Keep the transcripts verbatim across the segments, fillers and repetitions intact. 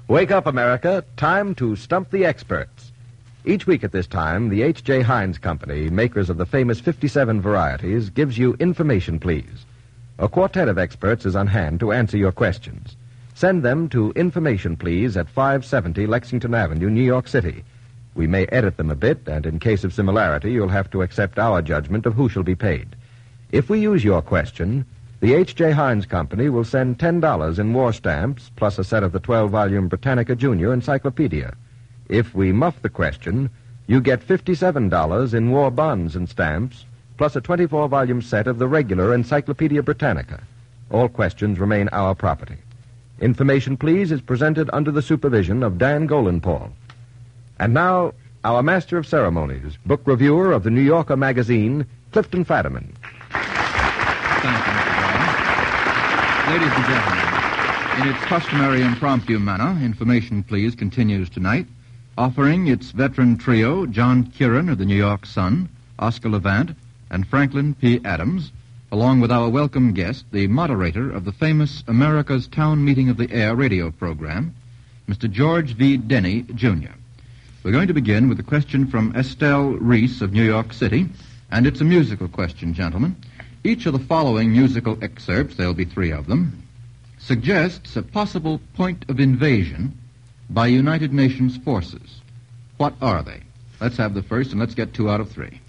Wake up, America. Time to stump the experts. Each week at this time, the H J. Heinz Company, makers of the famous fifty-seven varieties, gives you Information Please. A quartet of experts is on hand to answer your questions. Send them to Information Please at five seventy Lexington Avenue, New York City. We may edit them a bit, and in case of similarity, you'll have to accept our judgment of who shall be paid. If we use your question, the H J. Heinz Company will send ten dollars in war stamps, plus a set of the twelve-volume Britannica Junior Encyclopedia. If we muff the question, you get fifty-seven dollars in war bonds and stamps, plus a twenty-four-volume set of the regular Encyclopedia Britannica. All questions remain our property. Information Please is presented under the supervision of Dan Golenpaul. And now, our master of ceremonies, book reviewer of the New Yorker magazine, Clifton Fadiman. Thank you, Mister Brown. Ladies and gentlemen, in its customary impromptu manner, Information Please continues tonight, offering its veteran trio, John Kieran of the New York Sun, Oscar Levant, and Franklin P. Adams, along with our welcome guest, the moderator of the famous America's Town Meeting of the Air radio program, Mister George V. Denny, Junior We're going to begin with a question from Estelle Reese of New York City, and it's a musical question, gentlemen. Each of the following musical excerpts, there'll be three of them, suggests a possible point of invasion by United Nations forces. What are they? Let's have the first, and let's get two out of three.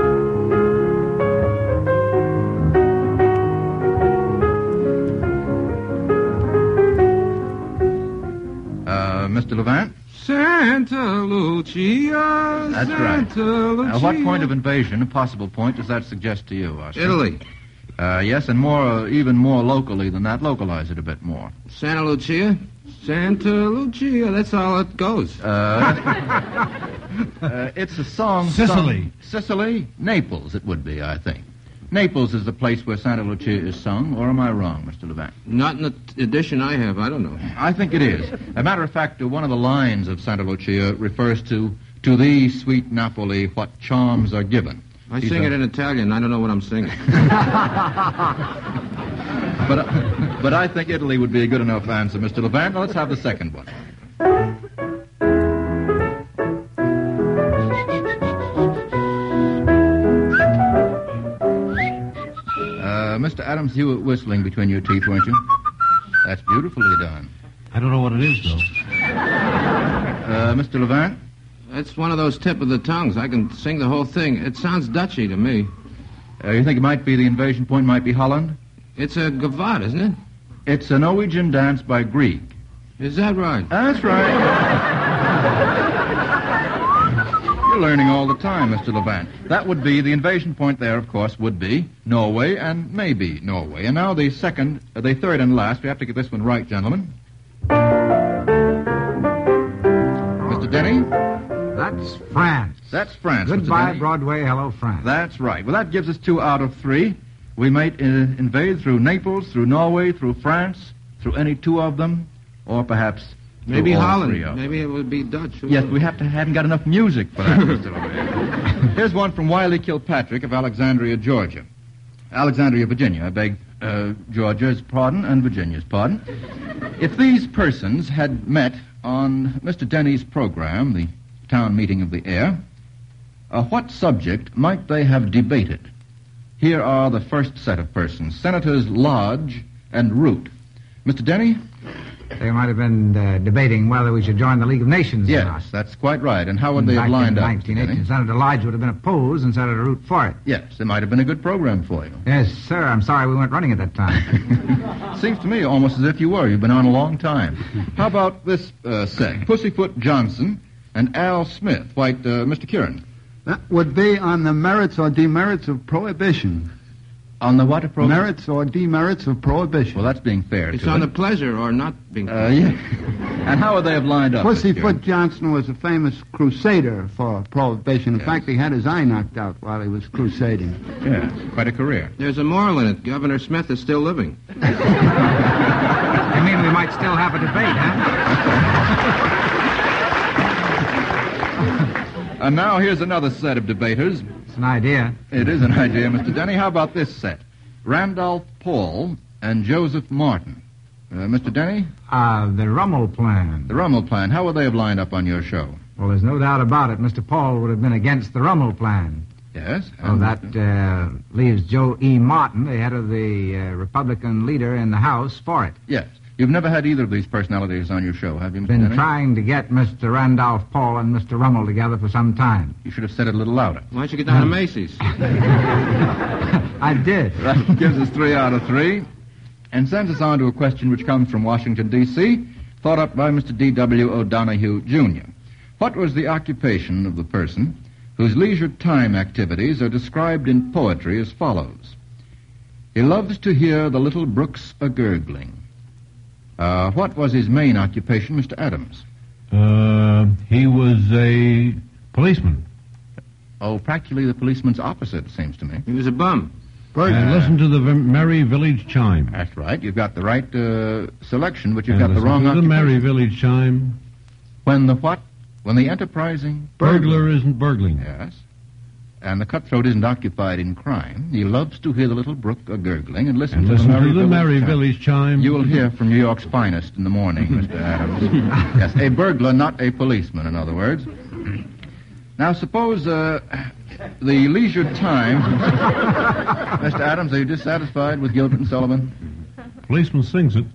Uh, Mister Levant? Santa Lucia. That's Santa right. Lucia. Uh, what point of invasion, a possible point, does that suggest to you, Oscar? Italy. Uh, yes, and more, uh, even more locally than that. Localize it a bit more. Santa Lucia. Santa Lucia. That's all it goes. Uh, uh, it's a song. Sicily. Sung, Sicily? Naples, it would be, I think. Naples is the place where Santa Lucia is sung, or am I wrong, Mister Levant? Not in the t- edition I have. I don't know. I think it is. As a matter of fact, uh, one of the lines of Santa Lucia refers to, to thee, sweet Napoli, what charms are given. I These sing are... it in Italian. I don't know what I'm singing. but, uh, but I think Italy would be a good enough answer, Mister Levant. Now, let's have the second one. Mister Adams, you were whistling between your teeth, weren't you? That's beautifully done. I don't know what it is, though. Uh, Mister Levant? That's one of those tip of the tongues. I can sing the whole thing. It sounds Dutchy to me. Uh, you think it might be the invasion point might be Holland? It's a gavotte, isn't it? It's a Norwegian dance by Grieg. Is that right? That's right. You're learning all the time, Mister Levant. That would be, the invasion point there, of course, would be Norway and maybe Norway. And now the second, uh, the third and last. We have to get this one right, gentlemen. Mister Denny? That's France. That's France. Goodbye, Broadway. Hello, France. That's right. Well, that gives us two out of three. We might uh, invade through Naples, through Norway, through France, through any two of them, or perhaps maybe all Holland. Three of them. Maybe it would be Dutch. Yes, we have to hadn't got enough music for that, Mister Levant. Here's one from Wiley Kilpatrick of Alexandria, Georgia. Alexandria, Virginia. I beg uh, Georgia's pardon and Virginia's pardon. If these persons had met on Mister Denny's program, the Town Meeting of the Air, uh, what subject might they have debated? Here are the first set of persons, Senators Lodge and Root. Mister Denny? They might have been uh, debating whether we should join the League of Nations yes, or not. that's quite right. And how would they have lined in up? nineteen eighteen, Senator Lodge would have been opposed and Senator Root for it. Yes, it might have been a good program for you. Yes, sir. I'm sorry we weren't running at that time. Seems to me almost as if you were. You've been on a long time. How about this uh, set? Pussyfoot Johnson and Al Smith. White, uh, Mister Kieran. That would be on the merits or demerits of prohibition. On the what approach? Merits or demerits of prohibition. Well, that's being fair It's to on it. the pleasure or not being Uh, yeah. And how would they have lined up? Pussyfoot Johnson was a famous crusader for prohibition. In Yes. fact, he had his eye knocked out while he was crusading. Yeah, quite a career. There's a moral in it. Governor Smith is still living. You mean we might still have a debate, huh? And now here's another set of debaters. It's an idea. It is an idea, Mister Denny. How about this set? Randolph Paul and Joseph Martin. Uh, Mister Denny? Uh, the Rummel plan. The Rummel plan. How would they have lined up on your show? Well, there's no doubt about it. Mister Paul would have been against the Rummel plan. Yes? Oh, that uh, leaves Joe E. Martin, the head of the uh, Republican leader in the House, for it. Yes. You've never had either of these personalities on your show, have you, Mister Been Denny? trying to get Mister Randolph Paul and Mister Rummel together for some time. You should have said it a little louder. Why don't you get down to Macy's? I did. That gives us three out of three and sends us on to a question which comes from Washington, D C, thought up by Mister D W O'Donohue, Junior What was the occupation of the person whose leisure time activities are described in poetry as follows? He loves to hear the little brooks a-gurgling. Uh, what was his main occupation, Mister Adams? Uh, he was a policeman. Oh, practically the policeman's opposite, it seems to me. He was a bum. And listen to the v- merry village chime. That's right. You've got the right uh, selection, but you've And got the listen wrong to the occupation. merry village chime. When the what? When the enterprising... Burglar isn't burgling. Yes. And the cutthroat isn't occupied in crime. He loves to hear the little brook a-gurgling and listen And to listen the merry, to the village, merry chime. village chime. You will hear from New York's finest in the morning, Mister Adams. Yes, a burglar, not a policeman, in other words. Now, suppose uh, the leisure time... Mister Adams, are you dissatisfied with Gilbert and Sullivan? Policeman sings it.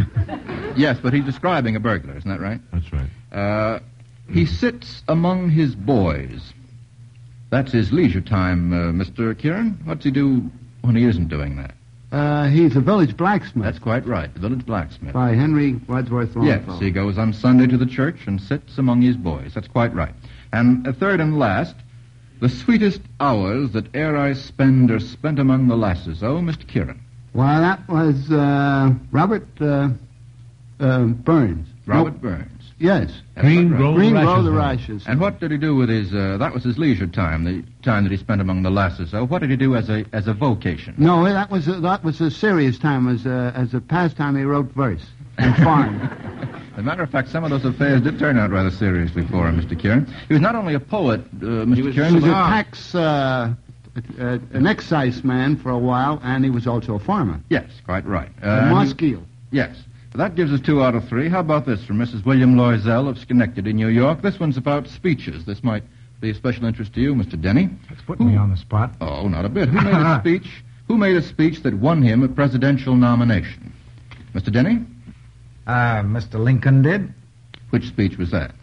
Yes, but he's describing a burglar, isn't that right? That's right. Uh, he sits among his boys. That's his leisure time, uh, Mister Kieran. What's he do when he isn't doing that? Uh, he's a village blacksmith That's quite right, the village blacksmith. by Henry Wadsworth Yes, Longfellow. he goes on Sunday to the church and sits among his boys. That's quite right. And uh, third and last, the sweetest hours that e'er I spend are spent among the lasses. Oh, Mister Kieran. Well, that was uh, Robert uh, uh, Burns. Robert No, Burns. Yes. That's Green right. Grove Green Rashes Roll the Man. Rashes. And what did he do with his, uh, that was his leisure time, the time that he spent among the lasses. So what did he do as a as a vocation? No, that was a, that was a serious time. As a, as a pastime, he wrote verse and farmed. As a matter of fact, some of those affairs did turn out rather seriously for him, Mister Kieran. He was not only a poet, uh, Mister was- Kieran. He was a Ah. tax, uh, uh, an excise man for a while, and he was also a farmer. Yes, quite right. Uh, Uh, and he- Mosquito. Yes. That gives us two out of three. How about this from Missus William Loisel of Schenectady, New York? This one's about speeches. This might be of special interest to you, Mister Denny. That's putting me on the spot. Oh, not a bit. Who made a speech? Who made a speech that won him a presidential nomination? Mister Denny? Uh, Mister Lincoln did. Which speech was that?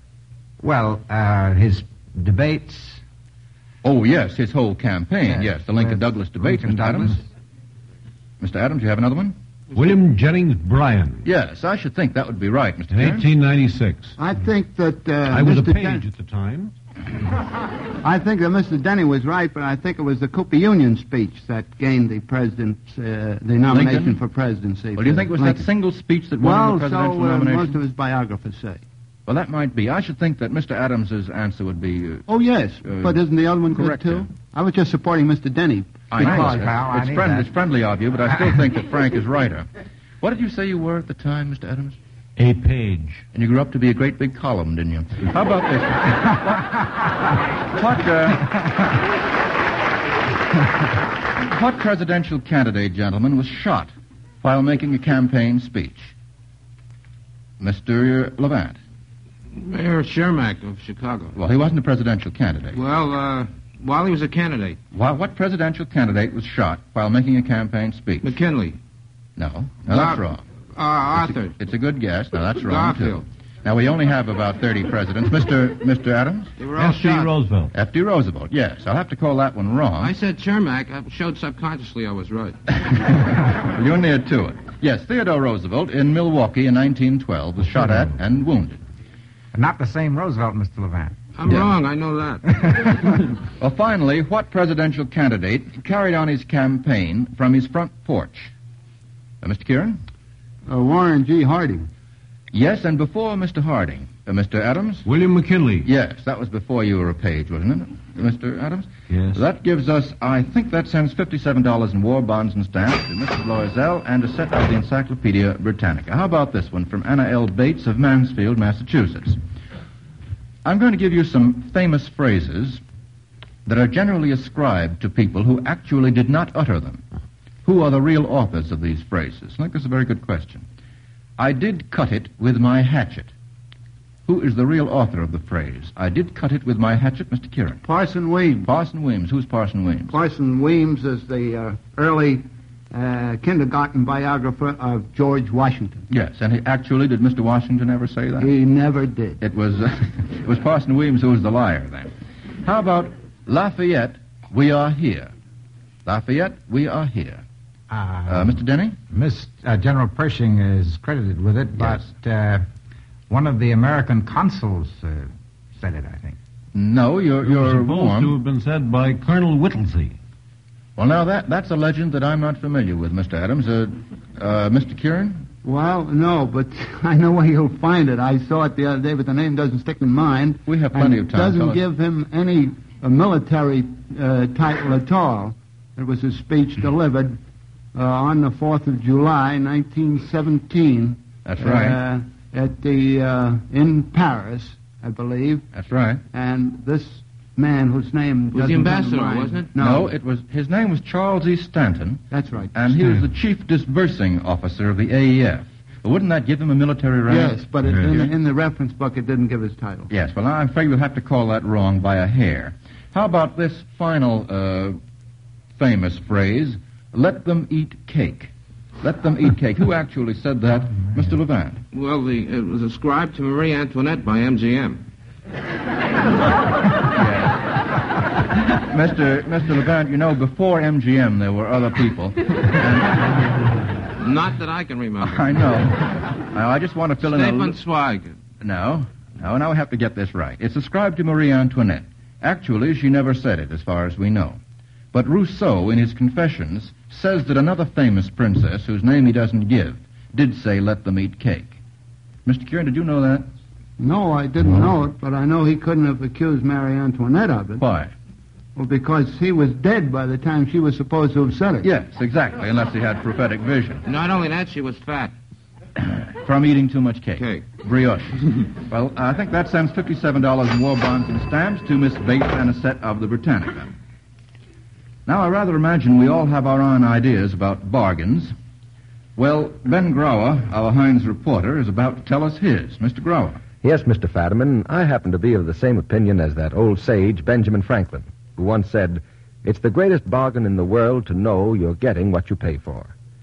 Well, uh, his debates. Oh, yes, his whole campaign. Yes, Yes, the Lincoln with Douglas debates, Lincoln Mister Adams. Douglas. Mister Adams, you have another one? William Jennings Bryan. Yes, I should think that would be right, Mister In Kieran. eighteen ninety-six. I think that uh, I was Mister a page Den- at the time. I think that Mister Denny was right, but I think it was the Cooper Union speech that gained the president uh, the nomination Lincoln? for presidency. Well, do you for think it was Lincoln. that single speech that won him Well, the presidential so uh, nomination? most of his biographers say. Well, that might be. I should think that Mister Adams's answer would be. Uh, Oh yes, Uh, but isn't the other one correct, good too? yeah. I was just supporting Mister Denny. I know. Because, It's, pal, I it's, need friend, that. it's friendly of you, but I still think that Frank is righter. What did you say you were at the time, Mister Adams? A page. And you grew up to be a great big column, didn't you? How about this? what, what, uh, what presidential candidate, gentlemen, was shot while making a campaign speech? Mister Levant. Mayor Shermack of Chicago. Well, he wasn't a presidential candidate. Well, uh, while he was a candidate, Why, what presidential candidate was shot while making a campaign speech? McKinley. No, no, that's Gar- wrong. Uh, Arthur. It's a good guess. No, that's wrong, Garfield. too. Now, we only have about thirty presidents. Mister Mister Adams? They were all F D shot. Roosevelt. F D Roosevelt, yes. I'll have to call that one wrong. I said Shermack. I showed subconsciously I was right. Well, you're near to it. Yes, Theodore Roosevelt in Milwaukee in nineteen twelve was shot at and wounded. Not the same Roosevelt, Mister Levant. I'm Yeah. wrong. I know that. Well, finally, what presidential candidate carried on his campaign from his front porch? Uh, Mister Kieran? Uh, Warren G. Harding. Yes, and before Mister Harding. Uh, Mister Adams? William McKinley. Yes, that was before you were a page, wasn't it, Mister Adams? Yes. That gives us, I think that sends fifty-seven dollars in war bonds and stamps to Missus Loisel and a set of the Encyclopedia Britannica. How about this one from Anna L. Bates of Mansfield, Massachusetts? I'm going to give you some famous phrases that are generally ascribed to people who actually did not utter them. Who are the real authors of these phrases? I think that's a very good question. I did cut it with my hatchet. Who is the real author of the phrase, I did cut it with my hatchet, Mister Kieran? Parson Weems. Parson Weems. Who's Parson Weems? Parson Weems is the uh, early uh, kindergarten biographer of George Washington. Yes, and he, actually, did Mister Washington ever say that? He never did. It was, uh, it was Parson Weems who was the liar, then. How about Lafayette, we are here? Lafayette, we are here. Uh, Uh, Mister Denny? Miss uh, General Pershing is credited with it, but uh, one of the American consuls uh, said it, I think. No, you're, It was you're supposed warm. to have been said by Colonel Whittlesey. Well, now, that, that's a legend that I'm not familiar with, Mister Adams. Uh, uh, Mister Kieran? Well, no, but I know where you'll find it. I saw it the other day, but the name doesn't stick in mind. We have plenty and of time. It Tell doesn't us. give him any uh, military uh, title at all. It was a speech delivered uh, on the fourth of July, nineteen seventeen. That's right. Uh, at the, uh, in Paris, I believe. That's right. And this man whose name Was the doesn't come to ambassador, mind- wasn't it? No, it was, his name was Charles E. Stanton, that's right. and he was the chief disbursing officer of the A E F. But wouldn't that give him a military rank? Yes, but it, in, in the reference book it didn't give his title. Yes, well, I'm afraid we'll have to call that wrong by a hair. How about this final uh, famous phrase, let them eat cake? Let them eat cake. Who actually said that? Mister Levant. Well, the, it was ascribed to Marie Antoinette by M G M. Mister Mister Levant, you know, before M G M there were other people. And Not that I can remember. I know. Now, I just want to fill in a Stefan little... Zweig. No. No, now we have to get this right. It's ascribed to Marie Antoinette. Actually, she never said it, as far as we know. But Rousseau, in his Confessions, says that another famous princess, whose name he doesn't give, did say, let them eat cake. Mister Kieran, did you know that? No, I didn't know it, but I know he couldn't have accused Marie Antoinette of it. Why? Well, because he was dead by the time she was supposed to have said it. Yes, exactly, unless he had prophetic vision. Not only that, she was fat. From eating too much cake. Cake. Brioche. Well, I think that sends fifty-seven dollars in war bonds and stamps to Miss Bates and a set of the Britannica. Now, I rather imagine we all have our own ideas about bargains. Well, Ben Grower, our Heinz reporter, is about to tell us his. Mister Grower. Yes, Mister Fadiman, I happen to be of the same opinion as that old sage, Benjamin Franklin, who once said, it's the greatest bargain in the world to know you're getting what you pay for.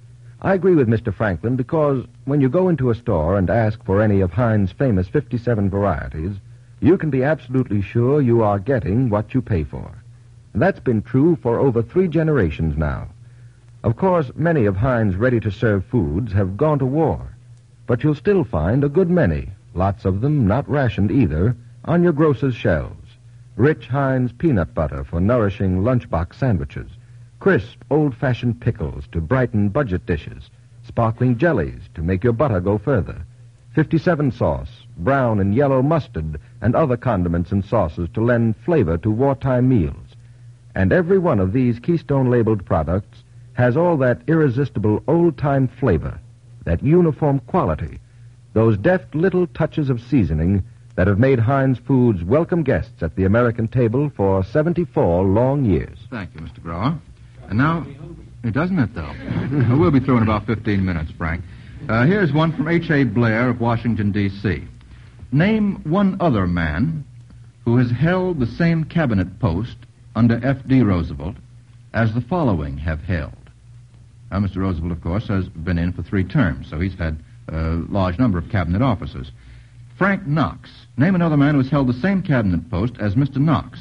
I agree with Mister Franklin because when you go into a store and ask for any of Heinz' famous fifty-seven varieties, you can be absolutely sure you are getting what you pay for. And that's been true for over three generations now. Of course, many of Heinz' ready-to-serve foods have gone to war, but you'll still find a good many, lots of them not rationed either, on your grocer's shelves. Rich Heinz peanut butter for nourishing lunchbox sandwiches, crisp, old-fashioned pickles to brighten budget dishes, sparkling jellies to make your butter go further, fifty-seven sauce, brown and yellow mustard, and other condiments and sauces to lend flavor to wartime meals. And every one of these Keystone-labeled products has all that irresistible old-time flavor, that uniform quality, those deft little touches of seasoning that have made Heinz Foods welcome guests at the American table for seventy-four long years. Thank you, Mister Grower. And now, it doesn't it, though? We'll be through in about fifteen minutes, Frank. Uh, here's one from H A. Blair of Washington, D C Name one other man who has held the same cabinet post under F D Roosevelt as the following have held. Now, Mister Roosevelt, of course, has been in for three terms, so he's had a large number of cabinet officers. Frank Knox. Name another man who has held the same cabinet post as Mister Knox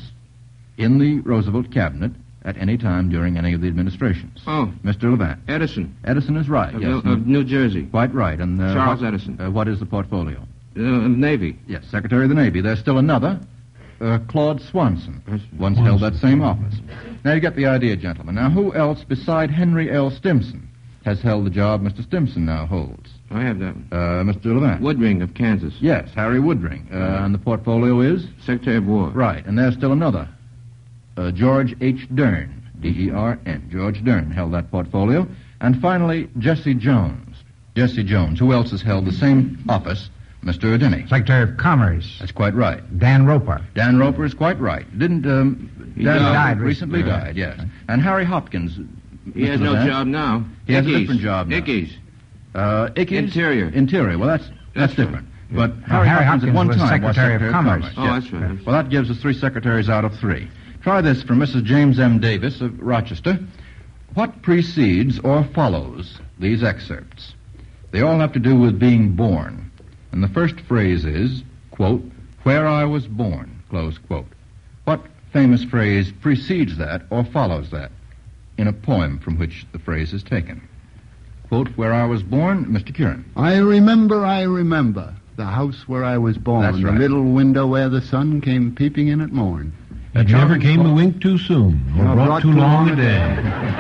in the Roosevelt cabinet at any time during any of the administrations. Oh. Mister Levant. Edison. Edison is right, Of, yes. New- of New Jersey. Quite right. And uh, Charles what, Edison. Uh, what is the portfolio? Uh, Navy. Yes, Secretary of the Navy. There's still another, uh, Claude Swanson, once held that same office. Now, you get the idea, gentlemen. Now, who else beside Henry L. Stimson has held the job Mister Stimson now holds? I have that. Uh, Mister Levant. Woodring of Kansas. Yes, Harry Woodring. Uh, and the portfolio is? Secretary of War. Right, and there's still another. Uh, George H. Dern, D E R N. George Dern held that portfolio. And finally, Jesse Jones. Jesse Jones. Who else has held the same office? Mister Denny. Secretary of Commerce, That's quite right. Dan Roper. Dan Roper is quite right. Didn't, um... He Dan died. Roper recently Right. died, yes. And Harry Hopkins. He has Mister no Levant, job now. He has a Ickes. different job now. Ickes. Uh, Ickes? Interior. Interior. Well, that's that's, That's right. different. But Well, Harry, Harry Hopkins, at Hopkins one was time Secretary of was Secretary Commerce. Oh, yes. that's right. Well, that gives us three secretaries out of three. Try this from Missus James M. Davis of Rochester. What precedes or follows these excerpts? They all have to do with being born. And the first phrase is, quote, where I was born, close quote. What famous phrase precedes that or follows that in a poem from which the phrase is taken? Quote, where I was born, Mister Curran. I remember, I remember the house where I was born, That's right. the little window where the sun came peeping in at morn. It never came a wink too soon, or Or brought too long a day.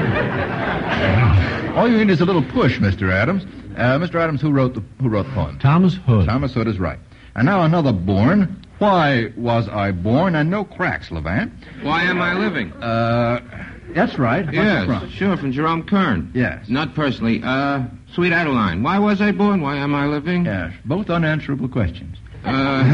All you need is a little push, Mister Adams. Uh, Mister Adams, who wrote the who wrote the poem? Thomas Hood. Thomas Hood is right. And now another born. Why was I born? And no cracks, Levant. Why am I living? Uh, that's right. What's yes, the front? sure, from Jerome Kern. Yes. Not personally. Uh, Sweet Adeline. Why was I born? Why am I living? Yes, both unanswerable questions. Uh,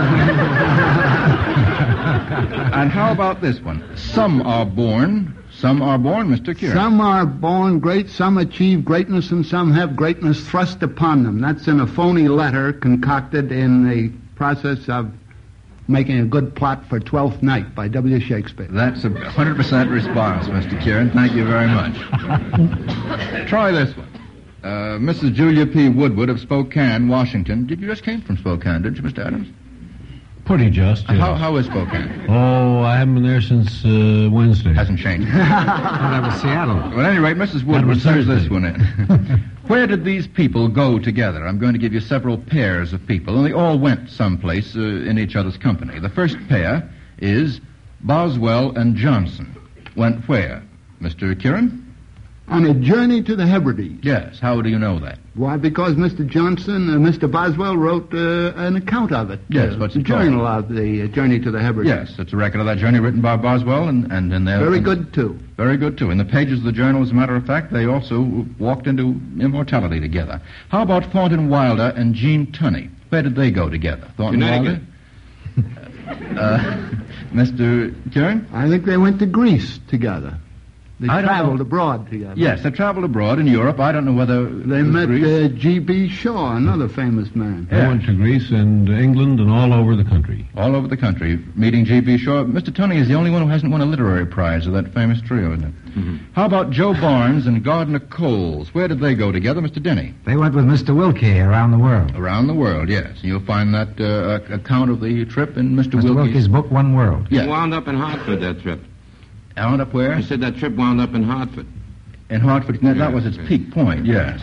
And how about this one? Some are born. Some are born, Mister Curran. Some are born great, some achieve greatness, and some have greatness thrust upon them. That's in a phony letter concocted in the process of making a good plot for Twelfth Night by W. Shakespeare. That's a one hundred percent response, Mister Curran. Thank you very much. Try this one. Uh, Missus Julia P. Woodward of Spokane, Washington. Did you just came from Spokane, didn't you, Mister Adams? Pretty just, yeah. How, how is Spokane? Oh, I haven't been there since uh, Wednesday. Hasn't changed. Well, that was Seattle. Well, at any rate, Missus That Woodward was sends Thursday. this one in. Where did these people go together? I'm going to give you several pairs of people, and they all went someplace uh, in each other's company. The first pair is Boswell and Johnson. Went where? Mister Curran? On a journey to the Hebrides. Yes. How do you know that? Why, because Mister Johnson, uh, Mister Boswell wrote uh, an account of it. Yes, uh, what's the it called? journal of the uh, journey to the Hebrides. Yes, it's a record of that journey written by Boswell, and, and in there... Very good, too. Very good, too. In the pages of the journal, as a matter of fact, they also walked into immortality together. How about Thornton Wilder and Jean Tunney? Where did they go together? Thornton Wilder? Connecticut. Uh, Mister Curran? I think they went to Greece together. They I don't traveled know. abroad together. Yes, they traveled abroad in Europe. I don't know whether... They it was met Greece. uh, G B. Shaw, another famous man. I went to Greece and England and all over the country. All over the country, meeting G B. Shaw. Mister Tunney is the only one who hasn't won a literary prize of that famous trio, isn't it? Mm-hmm. How about Joe Barnes and Gardner Coles? Where did they go together, Mister Denny? They went with Mister Wilkie around the world. Around the world, yes. You'll find that uh, account of the trip in Mister Mister Wilkie's... Wilkie's book, One World. Yes. Wound up in Hartford, that trip. Wound up where? I said that trip wound up in Hartford. In Hartford. That, that was its Yes. peak point, yes.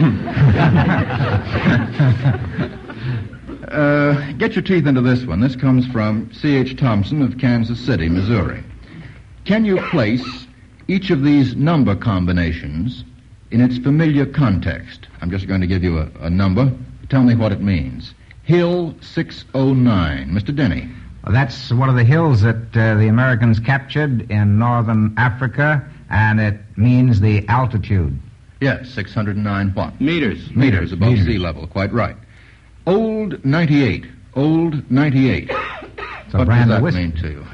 uh, get your teeth into this one. This comes from C H. Thompson of Kansas City, Missouri. Can you place each of these number combinations in its familiar context? I'm just going to give you a, a number. Tell me what it means. Hill six oh nine. Mister Denny. Well, that's one of the hills that uh, the Americans captured in northern Africa, and it means the altitude. Yes, six hundred nine what? Meters. Meters above Meters. sea level, quite right. Old ninety-eight. Old ninety-eight. It's a What does brand that of whiskey. mean to you?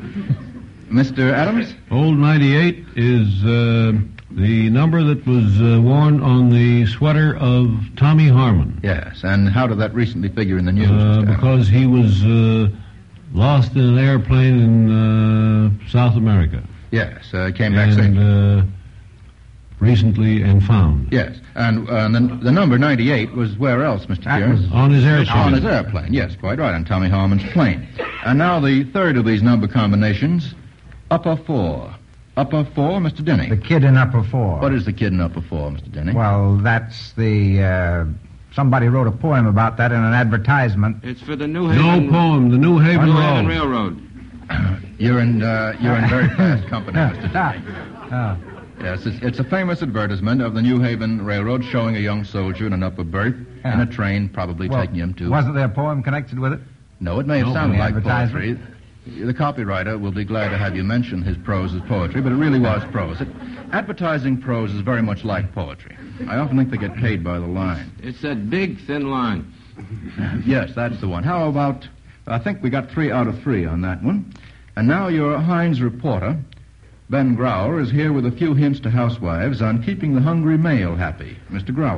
Mister Adams? Old ninety-eight is uh, the number that was uh, worn on the sweater of Tommy Harmon. Yes, and how did that recently figure in the news, Uh, Mister Adams? because he was uh, lost in an airplane in uh, South America. Yes, uh, came back And safe. uh, recently and found. Yes, and, uh, and the, the number ninety-eight was where else, Mister That Kieran? was On his airplane. On his airplane, yes, quite right, on Tommy Harmon's plane. And now the third of these number combinations, upper four. Upper four, Mister Denny. The kid in upper four. What is the kid in upper four, Mister Denny? Well, that's the... Uh, somebody wrote a poem about that in an advertisement. It's for the New No Haven, poem, the New Haven New Haven Road. Railroad. You're in uh, you're in very fast company, Yeah, Mister stop. Denny. Oh. Yes, it's, it's a famous advertisement of the New Haven Railroad showing a young soldier in an upper berth in Yeah. a train, probably Well, taking him to... wasn't there a poem connected with it? No, it may have No, sounded the like advertisement. poetry. The copywriter will be glad to have you mention his prose as poetry, but it really was prose. It, advertising prose is very much like poetry. I often think they get paid by the line. It's that big, thin line. Yes, that's the one. How about... I think we got three out of three on that one. And now your Heinz reporter, Ben Grauer, is here with a few hints to housewives on keeping the hungry male happy. Mister Grauer.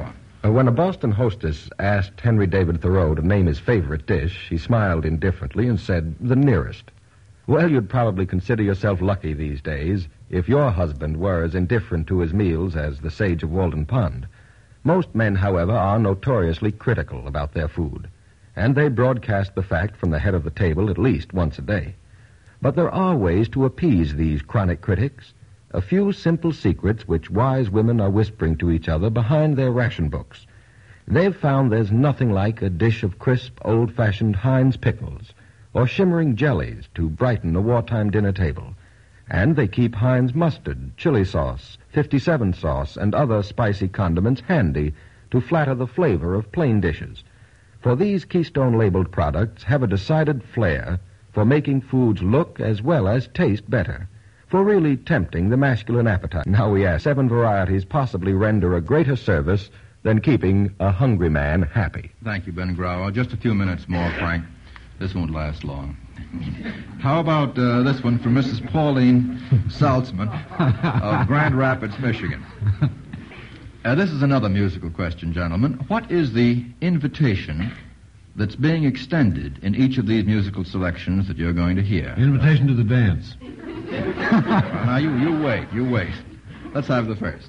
Uh, when a Boston hostess asked Henry David Thoreau to name his favorite dish, he smiled indifferently and said, the nearest. Well, you'd probably consider yourself lucky these days if your husband were as indifferent to his meals as the sage of Walden Pond. Most men, however, are notoriously critical about their food, and they broadcast the fact from the head of the table at least once a day. But there are ways to appease these chronic critics, a few simple secrets which wise women are whispering to each other behind their ration books. They've found there's nothing like a dish of crisp, old-fashioned Heinz pickles or shimmering jellies to brighten a wartime dinner table. And they keep Heinz mustard, chili sauce, fifty-seven sauce, and other spicy condiments handy to flatter the flavor of plain dishes. For these Keystone-labeled products have a decided flair for making foods look as well as taste better, for really tempting the masculine appetite. Now we ask, seven varieties possibly render a greater service than keeping a hungry man happy. Thank you, Ben Grauer. Just a few minutes more, Frank. This won't last long. How about uh, this one from Missus Pauline Saltzman of Grand Rapids, Michigan? Uh, this is another musical question, gentlemen. What is the invitation that's being extended in each of these musical selections that you're going to hear? Invitation to the dance. Well, now, you, you wait, you wait. Let's have the first.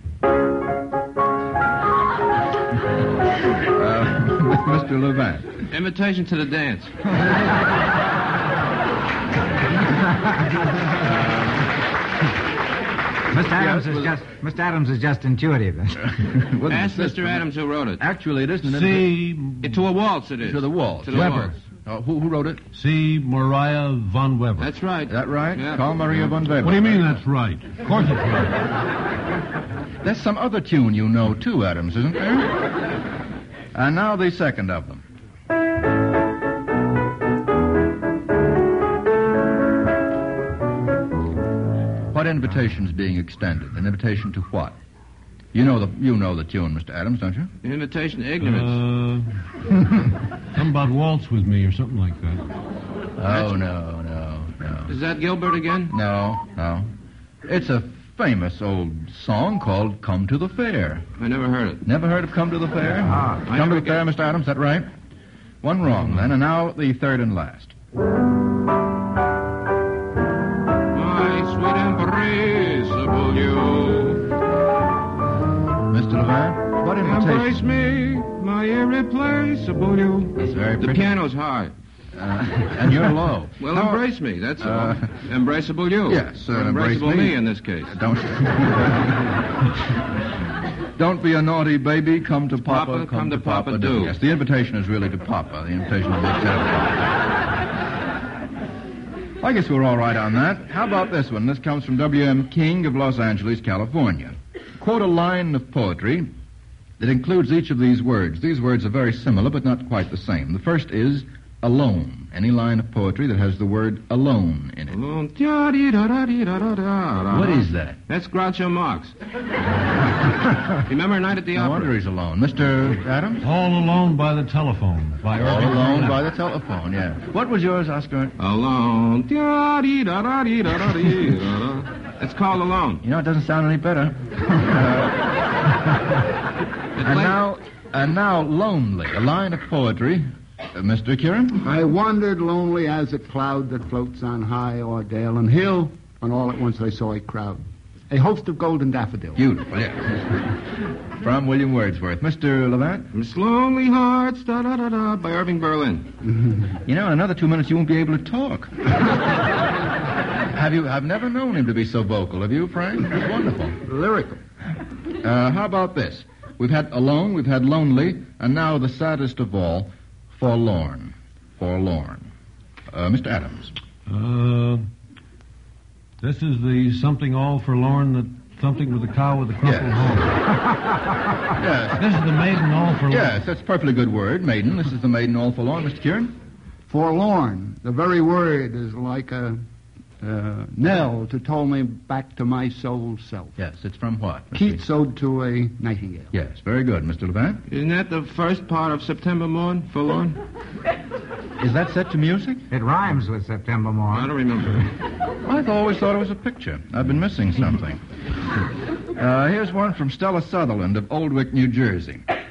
Uh, Mister Levant. Invitation to the dance. Mister Adams yes, is just Mister Adams is just intuitive. Well, Ask this Mister one- Adams who wrote it. Actually, it isn't an C. It, to a waltz, it is. To the waltz. To the Weber. waltz. Oh, who, who wrote it? C. Mariah von Weber. That's right. Is that right? Yeah. Carl Maria von Weber. What do you mean that's right? Of course it's right. There's some other tune you know, too, Adams, isn't there? And now the second of them. What invitation's being extended? An invitation to what? You know the you know the tune, Mister Adams, don't you? An invitation to ignorance. Uh, something about waltz with me or something like that. Oh, no, no, no. Is that Gilbert again? No, no. It's a famous old song called Come to the Fair. I never heard it. Never heard of Come to the Fair? Ah, I Come to never the Fair, get- Mister Adams, that right? One wrong, then, and now the third and last. My sweet embraceable you. Mister Levant, what Embrace invitation? me, my irreplaceable you. That's very The pretty. piano's high. Uh, and you're low. Well, How- embrace me, that's all. Uh, Embraceable you. yes, uh, Or embrace embraceable me. me in this case. Don't. Don't be a naughty baby. Come to Papa. Papa, come to Papa, do. Yes, the invitation is really to Papa. The invitation is big to Papa. I guess we're all right on that. How about this one? This comes from W M King of Los Angeles, California. Quote a line of poetry that includes each of these words. These words are very similar, but not quite the same. The first is alone. Any line of poetry that has the word alone in it. What What is that? That's Groucho Marx. Remember Night at the No Opera? wonder he's alone. Mister Adams? All Alone by the Telephone by All Irving alone Berlin. by the telephone, yeah. What was yours, Oscar? Alone. It's called Alone. You know, it doesn't sound any better. Uh, and now, and now, Lonely, a line of poetry. Uh, Mister Kieran? I wandered lonely as a cloud that floats on high o'er dale and hill, and all at once I saw a crowd, a host of golden daffodils. Beautiful, yes. From William Wordsworth. Mister Levant? Miss Lonely Hearts, da da da da, by Irving Berlin. You know, in another two minutes you won't be able to talk. Have you, I've never known him to be so vocal. Have you, Frank? It's wonderful. Lyrical. Uh, how about this? We've had alone, we've had lonely, and now the saddest of all, forlorn. Forlorn. Uh, Mister Adams. Uh, this is the something all forlorn that something with a cow with a crumpled Yes. horn. Yes. This is the maiden all forlorn. Yes, that's a perfectly good word, maiden. This is the maiden all forlorn. Mister Kieran? Forlorn. The very word is like a uh, knell to toll me back to my soul's self. Yes, it's from what? Mister Keats ode to a nightingale. Yes, very good, Mister Levant. Isn't that the first part of September Morn, Forlorn? Is that set to music? It rhymes with September I morn. don't remember. I've always thought it was a picture. I've been missing something. Uh, here's one from Stella Sutherland of Oldwick, New Jersey.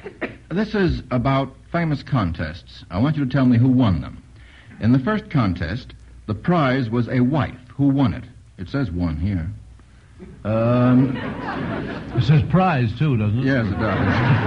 This is about famous contests. I want you to tell me who won them. In the first contest, the prize was a wife. Who won it? It says won here. Um, It says prize, too, doesn't it? yes, it does.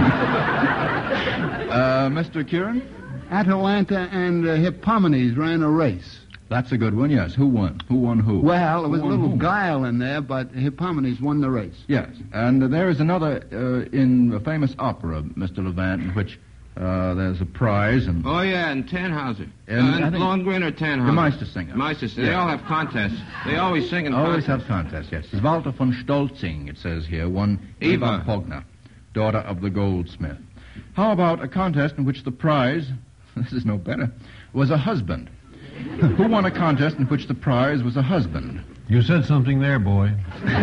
uh, Mister Kieran? Atalanta and uh, Hippomenes ran a race. That's a good one, yes. Who won? Who won who? Well, there was Who a won little whom? guile in there, but Hippomenes won the race. Yes, and there is another uh, in a famous opera, Mister Levant, in which uh, there's a prize and Oh, yeah, and Tannhauser. And uh, I and think- Lohengrin or Tannhauser. the Meistersinger. Meistersinger. They Yeah. all have contests. They always sing in Always contests. have contests, yes. Walter von Stolzing, it says here, won Eva. Eva Pogner, daughter of the goldsmith. How about a contest in which the prize, this is no better, was a husband? Who won a contest in which the prize was a husband? You said something there, boy.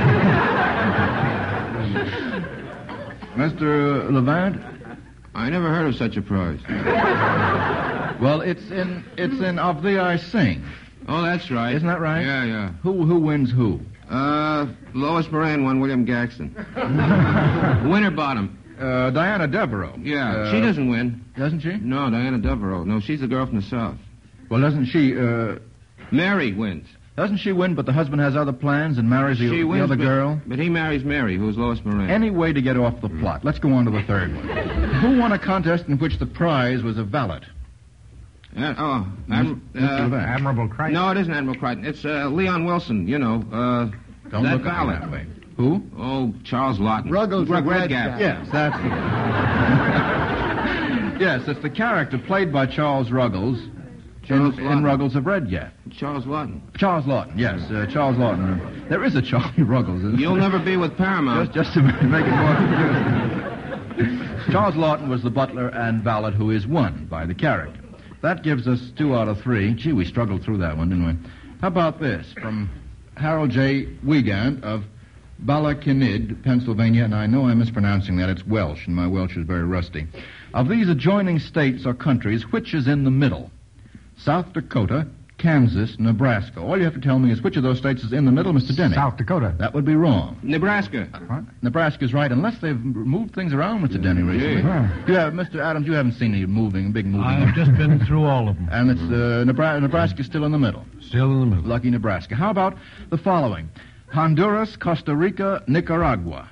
Mister Levant? I never heard of such a prize. Well, it's in it's in Of Thee I Sing. Oh, that's right. Isn't that right? Yeah, yeah. Who who wins who? Uh, Lois Moran won William Gaxton. Winterbottom. Uh, Diana Devereaux. Yeah, Uh, she doesn't win. Doesn't she? No, Diana Devereaux. No, she's the girl from the South. Well, doesn't she, uh, Mary wins. doesn't she win, but the husband has other plans and marries the, she the wins, other but, girl? But he marries Mary, who's Lois Moran. Any way to get off the plot. Let's go on to the third one. Who won a contest in which the prize was a valet? Uh, oh, Adm- Mister uh, Levant. Admirable Crichton. no, it isn't Admiral Crichton. It's uh, Leon Wilson, you know. Uh, Don't that look at me valet. that way. Who? Oh, Charles Lawton. Ruggles Red, of Red Redgap. Gap. Yes, that's it. Yes, it's the character played by Charles Ruggles Charles in, in Lawton. Ruggles of Redgap. Charles Lawton. Charles Lawton, yes, uh, Charles Lawton. There is a Charlie Ruggles. Isn't You'll there? never be with Paramount. Just, just to make it more confusing. Charles Lawton was the butler and valet who is won by the character. That gives us two out of three. Gee, we struggled through that one, didn't we? How about this from Harold J. Wiegand of Balakinid, Pennsylvania, and I know I'm mispronouncing that. It's Welsh, and my Welsh is very rusty. Of these adjoining states or countries, which is in the middle? South Dakota, Kansas, Nebraska. All you have to tell me is which of those states is in the middle, Mister Denny. South Dakota. That would be wrong. Nebraska. What? Nebraska's right, unless they've moved things around, Mister Denny, recently. Huh. Yeah, Mister Adams, you haven't seen any moving, big moving. I've just been through all of them. And it's uh, Nebra- Nebraska's still in the middle. Still in the middle. Lucky Nebraska. How about the following? Honduras, Costa Rica, Nicaragua.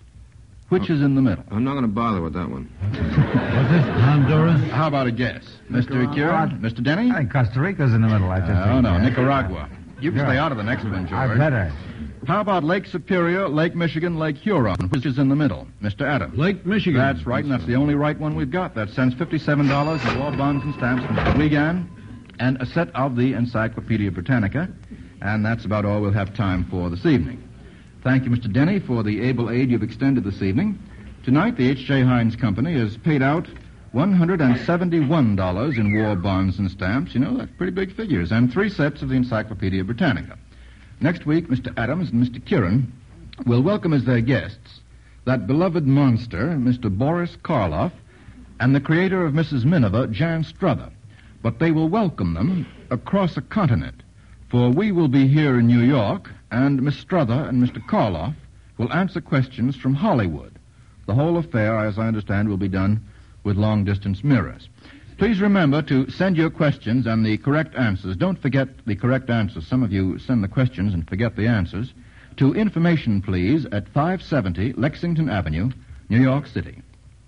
Which is in the middle? I'm not going to bother with that one. Was it Honduras? How about a guess? Mister Nicaragua. Akira? Mister Denny? I think Costa Rica's in the middle, I just Oh, think. no, yeah. Nicaragua. You can Good. stay out of the next one, George. I better. How about Lake Superior, Lake Michigan, Lake Huron, which is in the middle? Mister Adams. Lake Michigan. That's right, and that's the only right one we've got. That sends fifty-seven dollars in law bonds and stamps from Mister Wiegand and a set of the Encyclopedia Britannica. And that's about all we'll have time for this evening. Thank you, Mister Denny, for the able aid you've extended this evening. Tonight, the H J. Heinz Company has paid out one hundred seventy-one dollars in war bonds and stamps. You know, that's pretty big figures. And three sets of the Encyclopedia Britannica. Next week, Mister Adams and Mister Kieran will welcome as their guests that beloved monster, Mister Boris Karloff, and the creator of Missus Miniver, Jan Struther. But they will welcome them across a continent, for we will be here in New York, and Miss Struther and Mister Karloff will answer questions from Hollywood. The whole affair, as I understand, will be done with long-distance mirrors. Please remember to send your questions and the correct answers. Don't forget the correct answers. Some of you send the questions and forget the answers. To Information, please, at five seventy Lexington Avenue, New York City.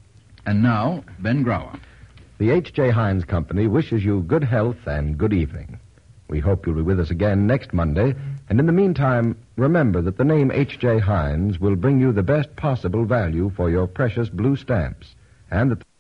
And now, Ben Grauer. The H J. Heinz Company wishes you good health and good evening. We hope you'll be with us again next Monday. And in the meantime, remember that the name H J. Heinz will bring you the best possible value for your precious blue stamps. And that